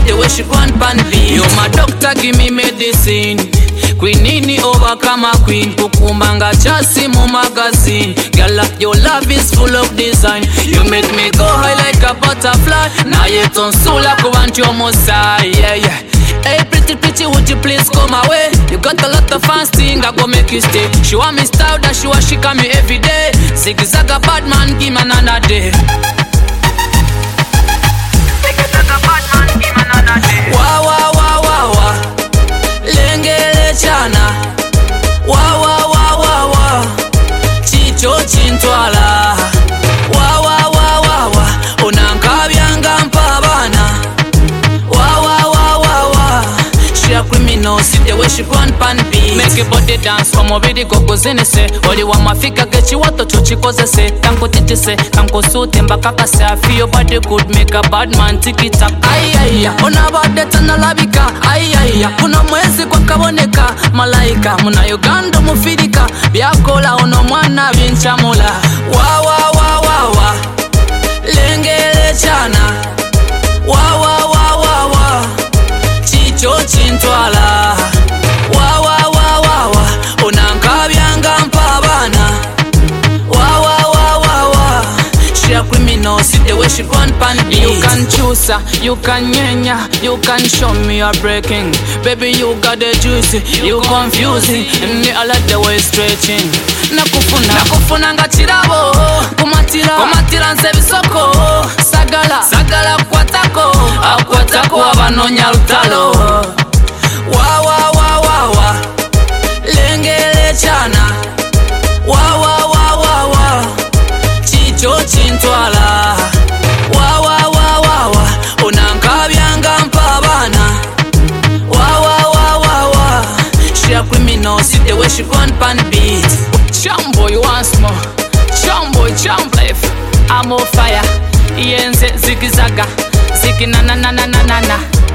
the way she run pan beat. Yo my doctor give me medicine. Queenini overcome a queen. Kukumbanga chasi mu magazine. Girl, your love is full of design. You make me go high like a butterfly. Now you turn so like you want your messiah. Yeah, yeah. Hey pretty, would you please come away? You got a lot of fans thing, I go make you stay. She want me style, that she want she call me every day. Zigzag a bad man, give me another day. Zigzag a bad man, give me another day. Wa wa wa wa wa, lengele chana. Wa wa wa wa wa, chicho chintwala. Wa wa wa wa wa, unankabyanga mpabana. She a criminal, see the way she run pan beat. Make your body dance, from already go zine se. Oli wa mafika gechi wato chochikoze se. Tanko titi se, tanko suti mbakaka se. I feel your body good, make a bad man tiki tak. Ay ay ya, ona bade tana labika. Ay ay ya, kuna mwezi kwa kaboneka. Malaika, muna Uganda mufidika. Biakola ono mwana vinchamula. Wa wa wa wa wa, lengele chana. Wa wa wa wa wa, chicho chintwala. Wa wa wa wa wa, unankabyanga mpabana. Wa wa wa wa wa, she a criminal, see the way she run pan beat. You can choose her, you can nyenya, you can show me you're breaking. Baby you got the juicy, you confusing. Me I like the way stretching. Nakufuna nga chirabo, kumatira nse bisoko. Sagala kwatako, akwatako abanonya lutalo. Wa wa wa wa wa, lengele chana. Wa wa wa wa wa, chicho chintwala. Wa wa wa wa wa, unankabyanga mpabana. Wa wa wa wa wa, she a criminal, see the way she run pan beat. Chamboy once more, chamboy champ life. I'm on fire, yenze zigizaga, zigi na na na na na na na.